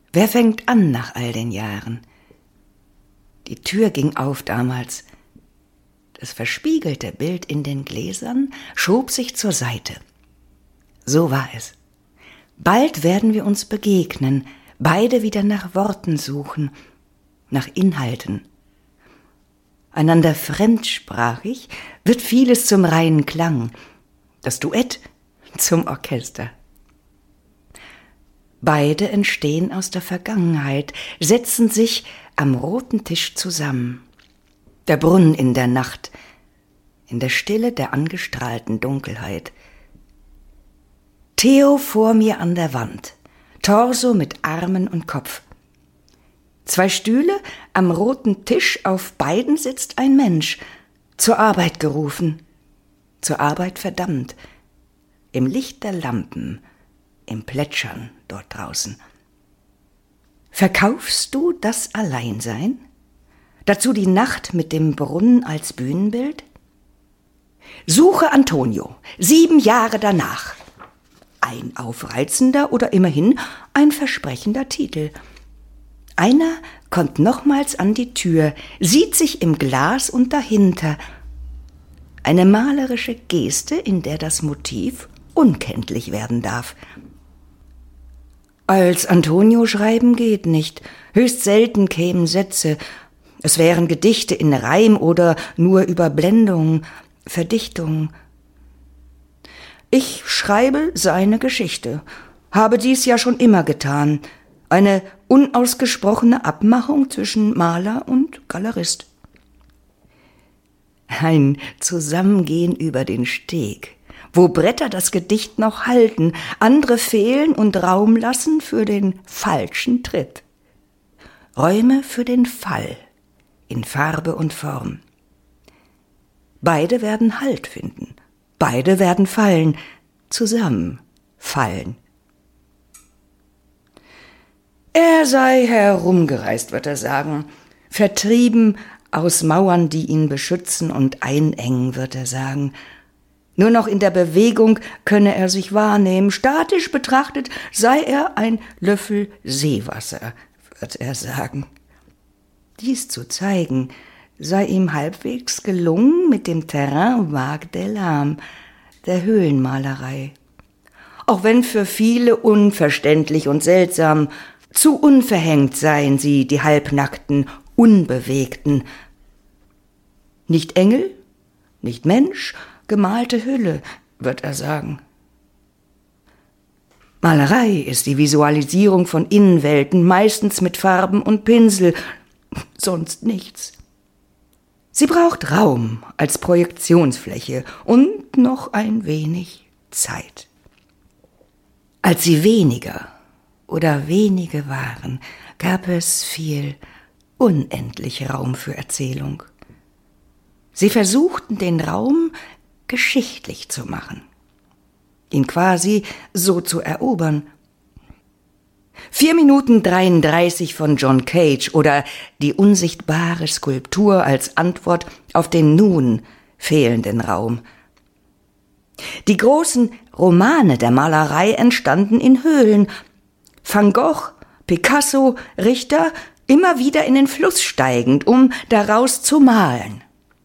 Wer fängt an nach all den Jahren? Die Tür ging auf damals. Das verspiegelte Bild in den Gläsern schob sich zur Seite. So war es. Bald werden wir uns begegnen, beide wieder nach Worten suchen, nach Inhalten. Einander fremdsprachig wird vieles zum reinen Klang, das Duett zum Orchester. Beide entstehen aus der Vergangenheit, setzen sich am roten Tisch zusammen. Der Brunnen in der Nacht, in der Stille der angestrahlten Dunkelheit. Theo vor mir an der Wand, Torso mit Armen und Kopf. 2 Stühle, am roten Tisch, auf beiden sitzt ein Mensch, zur Arbeit gerufen, zur Arbeit verdammt, im Licht der Lampen, im Plätschern dort draußen. Verkaufst du das Alleinsein? Dazu die Nacht mit dem Brunnen als Bühnenbild? Suche Antonio, 7 Jahre danach. Ein aufreizender oder immerhin ein versprechender Titel. Einer kommt nochmals an die Tür, sieht sich im Glas und dahinter. Eine malerische Geste, in der das Motiv unkenntlich werden darf. Als Antonio schreiben geht nicht, höchst selten kämen Sätze. Es wären Gedichte in Reim oder nur Überblendung, Verdichtung. Ich schreibe seine Geschichte, habe dies ja schon immer getan, eine unausgesprochene Abmachung zwischen Maler und Galerist. Ein Zusammengehen über den Steg, wo Bretter das Gedicht noch halten, andere fehlen und Raum lassen für den falschen Tritt. Räume für den Fall in Farbe und Form. Beide werden Halt finden, beide werden fallen, zusammen fallen. Er sei herumgereist, wird er sagen, vertrieben aus Mauern, die ihn beschützen und einengen, wird er sagen. Nur noch in der Bewegung könne er sich wahrnehmen, statisch betrachtet sei er ein Löffel Seewasser, wird er sagen. Dies zu zeigen, sei ihm halbwegs gelungen mit dem Terrain vague de l'âme, der Höhlenmalerei. Auch wenn für viele unverständlich und seltsam, zu unverhängt seien sie, die halbnackten, unbewegten. Nicht Engel, nicht Mensch, gemalte Hülle, wird er sagen. Malerei ist die Visualisierung von Innenwelten, meistens mit Farben und Pinsel, sonst nichts. Sie braucht Raum als Projektionsfläche und noch ein wenig Zeit. Als sie weniger oder wenige waren, gab es viel, unendlich Raum für Erzählung. Sie versuchten, den Raum geschichtlich zu machen, ihn quasi so zu erobern. 4 Minuten 33 von John Cage oder die unsichtbare Skulptur als Antwort auf den nun fehlenden Raum. Die großen Romane der Malerei entstanden in Höhlen. Van Gogh, Picasso, Richter, immer wieder in den Fluss steigend, um daraus zu malen.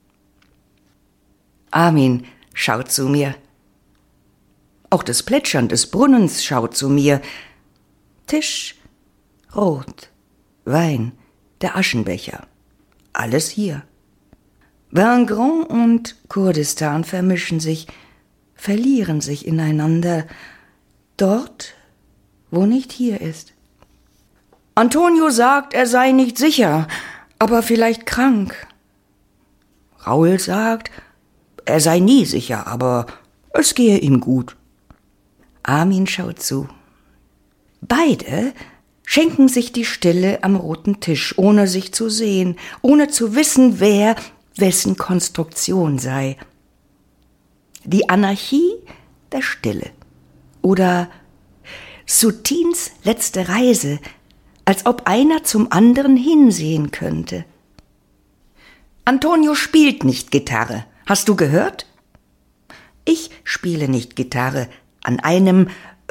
Armin schaut zu mir. Auch das Plätschern des Brunnens schaut zu mir. Tisch, Rot, Wein, der Aschenbecher, alles hier. Vin Grand und Kurdistan vermischen sich, verlieren sich ineinander, dort, wo nicht hier ist. Antonio sagt, er sei nicht sicher, aber vielleicht krank. Raoul sagt, er sei nie sicher, aber es gehe ihm gut. Armin schaut zu. Beide schenken sich die Stille am roten Tisch, ohne sich zu sehen, ohne zu wissen, wer wessen Konstruktion sei. Die Anarchie der Stille oder Soutins letzte Reise, als ob einer zum anderen hinsehen könnte. Antonio spielt nicht Gitarre, hast du gehört? Ich spiele nicht Gitarre an einem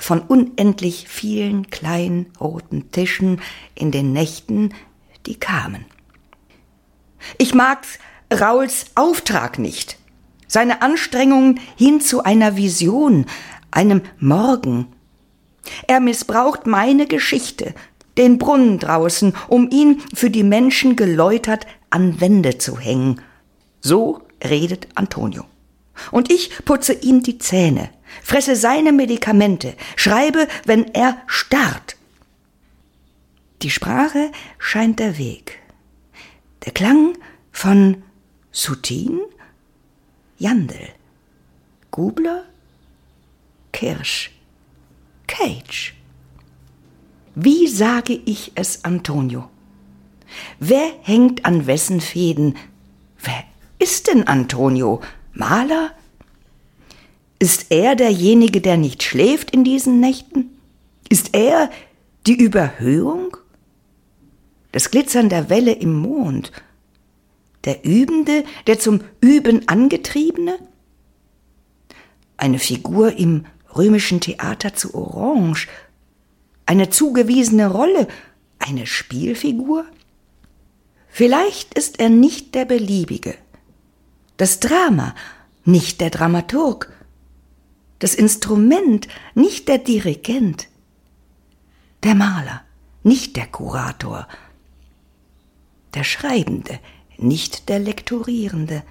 von unendlich vielen kleinen roten Tischen in den Nächten, die kamen. Ich mag Rauls Auftrag nicht, seine Anstrengungen hin zu einer Vision, einem Morgen. Er missbraucht meine Geschichte, den Brunnen draußen, um ihn für die Menschen geläutert an Wände zu hängen. So redet Antonio. Und ich putze ihm die Zähne, fresse seine Medikamente, schreibe, wenn er starrt. Die Sprache scheint der Weg. Der Klang von Sutin, Jandl, Gubler, Kirsch, Cage. Wie sage ich es Antonio? Wer hängt an wessen Fäden? Wer ist denn Antonio? Maler? Ist er derjenige, der nicht schläft in diesen Nächten? Ist er die Überhöhung? Das Glitzern der Welle im Mond? Der Übende, der zum Üben angetriebene? Eine Figur im römischen Theater zu Orange? Eine zugewiesene Rolle? Eine Spielfigur? Vielleicht ist er nicht der Beliebige. Das Drama, nicht der Dramaturg. Das Instrument, nicht der Dirigent. Der Maler, nicht der Kurator. Der Schreibende, nicht der Lektorierende.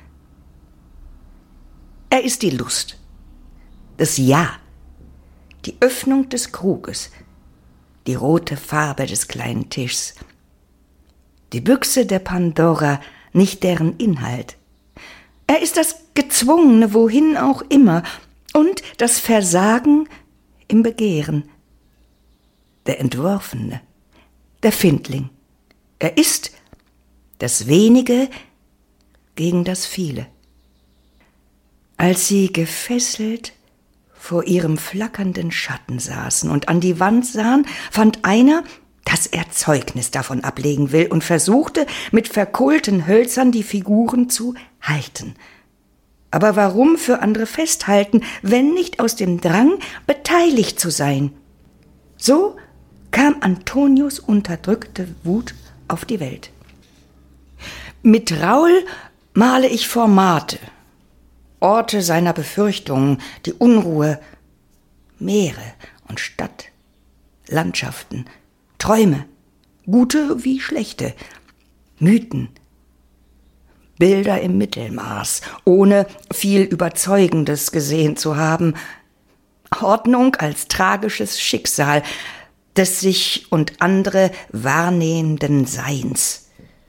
Er ist die Lust, das Ja, die Öffnung des Kruges, die rote Farbe des kleinen Tischs, die Büchse der Pandora, nicht deren Inhalt. Er ist das Gezwungene, wohin auch immer, und das Versagen im Begehren. Der Entworfene, der Findling. Er ist das Wenige gegen das Viele. Als sie gefesselt vor ihrem flackernden Schatten saßen und an die Wand sahen, fand einer, dass er Zeugnis davon ablegen will und versuchte, mit verkohlten Hölzern die Figuren zu halten. Aber warum für andere festhalten, wenn nicht aus dem Drang, beteiligt zu sein? So kam Antonios unterdrückte Wut auf die Welt. Mit Raul male ich Formate, Orte seiner Befürchtungen, die Unruhe, Meere und Stadt, Landschaften, Träume, gute wie schlechte, Mythen, Bilder im Mittelmaß, ohne viel Überzeugendes gesehen zu haben, Ordnung als tragisches Schicksal des sich und andere wahrnehmenden Seins.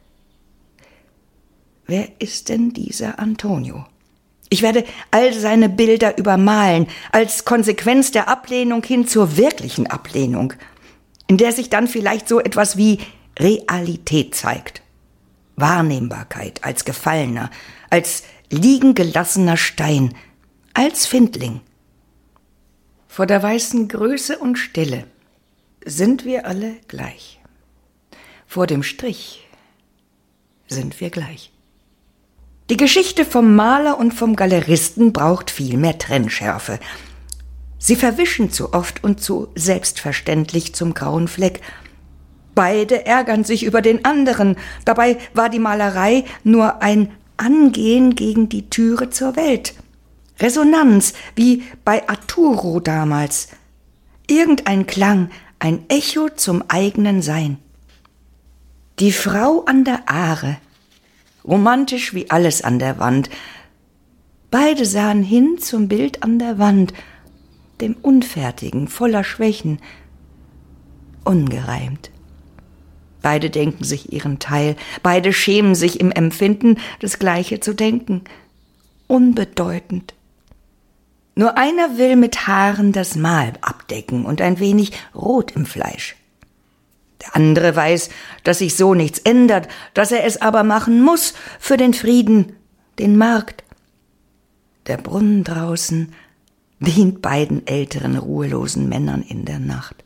Wer ist denn dieser Antonio? Ich werde all seine Bilder übermalen, als Konsequenz der Ablehnung hin zur wirklichen Ablehnung, in der sich dann vielleicht so etwas wie Realität zeigt. Wahrnehmbarkeit als Gefallener, als liegen gelassener Stein, als Findling. Vor der weißen Größe und Stille sind wir alle gleich. Vor dem Strich sind wir gleich. Die Geschichte vom Maler und vom Galeristen braucht viel mehr Trennschärfe. Sie verwischen zu oft und zu selbstverständlich zum grauen Fleck. Beide ärgern sich über den anderen. Dabei war die Malerei nur ein Angehen gegen die Türe zur Welt. Resonanz, wie bei Arturo damals. Irgendein Klang, ein Echo zum eigenen Sein. Die Frau an der Aare. Romantisch wie alles an der Wand. Beide sahen hin zum Bild an der Wand, dem Unfertigen, voller Schwächen, ungereimt. Beide denken sich ihren Teil, beide schämen sich im Empfinden, das Gleiche zu denken. Unbedeutend. Nur einer will mit Haaren das Mal abdecken und ein wenig Rot im Fleisch. Der andere weiß, dass sich so nichts ändert, dass er es aber machen muss für den Frieden, den Markt. Der Brunnen draußen dient beiden älteren, ruhelosen Männern in der Nacht.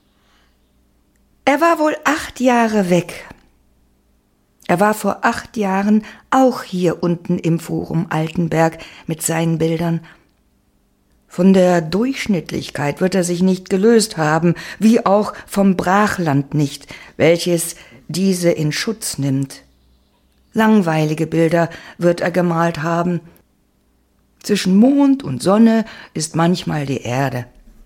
Er war wohl 8 Jahre weg. Er war vor 8 Jahren auch hier unten im Forum Altenberg mit seinen Bildern. Von der Durchschnittlichkeit wird er sich nicht gelöst haben, wie auch vom Brachland nicht, welches diese in Schutz nimmt. Langweilige Bilder wird er gemalt haben. Zwischen Mond und Sonne ist manchmal die Erde.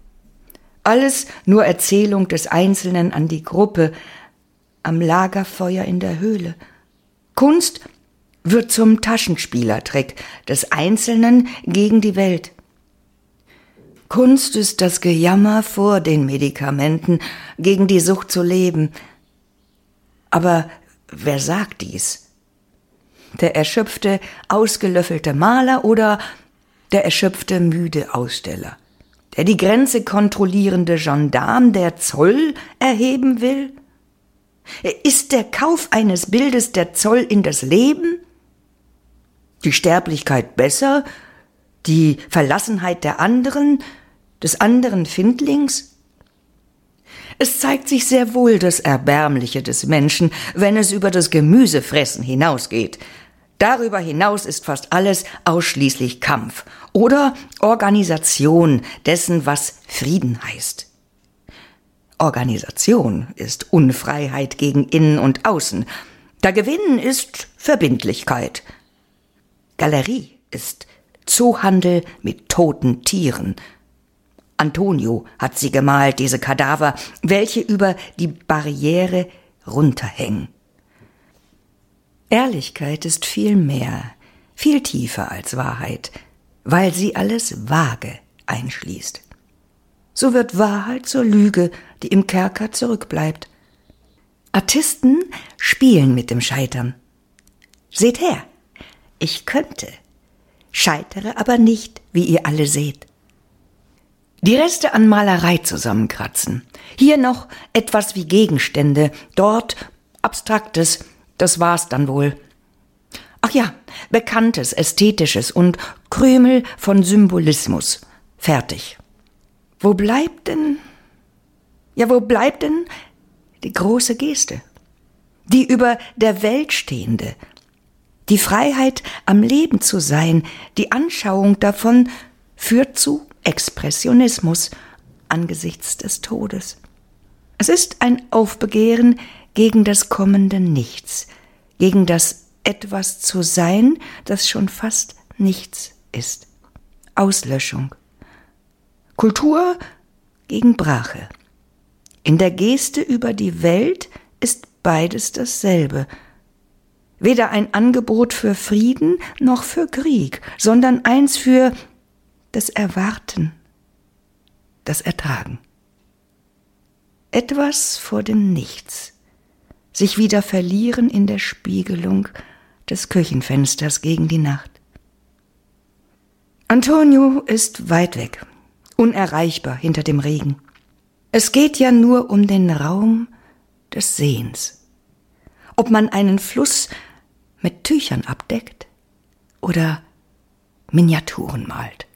Alles nur Erzählung des Einzelnen an die Gruppe, am Lagerfeuer in der Höhle. Kunst wird zum Taschenspielertrick des Einzelnen gegen die Welt. Kunst ist das Gejammer vor den Medikamenten, gegen die Sucht zu leben. Aber wer sagt dies? Der erschöpfte, ausgelöffelte Maler oder der erschöpfte, müde Aussteller? Der die Grenze kontrollierende Gendarm, der Zoll erheben will? Ist der Kauf eines Bildes der Zoll in das Leben? Die Sterblichkeit besser? Die Verlassenheit der anderen, des anderen Findlings? Es zeigt sich sehr wohl das Erbärmliche des Menschen, wenn es über das Gemüsefressen hinausgeht. Darüber hinaus ist fast alles ausschließlich Kampf oder Organisation dessen, was Frieden heißt. Organisation ist Unfreiheit gegen Innen und Außen. Der Gewinn ist Verbindlichkeit. Galerie ist Zoohandel mit toten Tieren. Antonio hat sie gemalt, diese Kadaver, welche über die Barriere runterhängen. Ehrlichkeit ist viel mehr, viel tiefer als Wahrheit, weil sie alles Vage einschließt. So wird Wahrheit zur Lüge, die im Kerker zurückbleibt. Artisten spielen mit dem Scheitern. Seht her, ich könnte, scheitere aber nicht, wie ihr alle seht. Die Reste an Malerei zusammenkratzen. Hier noch etwas wie Gegenstände, dort Abstraktes, das war's dann wohl. Ach ja, Bekanntes, Ästhetisches und Krümel von Symbolismus. Fertig. Wo bleibt denn die große Geste? Die über der Welt stehende, die Freiheit, am Leben zu sein, die Anschauung davon führt zu Expressionismus angesichts des Todes. Es ist ein Aufbegehren gegen das kommende Nichts, gegen das etwas zu sein, das schon fast nichts ist. Auslöschung. Kultur gegen Brache. In der Geste über die Welt ist beides dasselbe. Weder ein Angebot für Frieden noch für Krieg, sondern eins für das Erwarten, das Ertragen. Etwas vor dem Nichts, sich wieder verlieren in der Spiegelung des Küchenfensters gegen die Nacht. Antonio ist weit weg, unerreichbar hinter dem Regen. Es geht ja nur um den Raum des Sehens. Ob man einen Fluss mit Tüchern abdeckt oder Miniaturen malt.